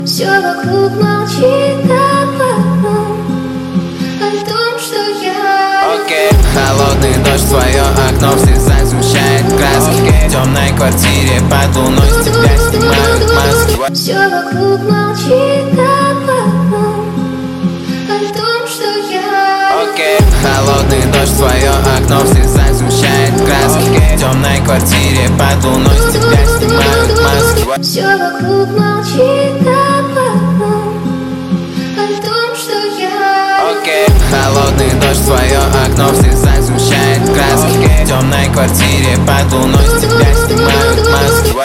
Все вокруг молчит о том, что я. Холодный дождь, свое окно в слезах сгущает краски. В темной квартире под луной с тебя снимают маски. Все вокруг молчит о том, что я. Холодный дождь, свое окно в слезах сгущает краски. В темной квартире под луной с тебя снимают маски. Все вокруг молчит о том, что я. Холодный дождь, свое окно в слезах сгущает краски. В темной квартире под луной с тебя снимают маски.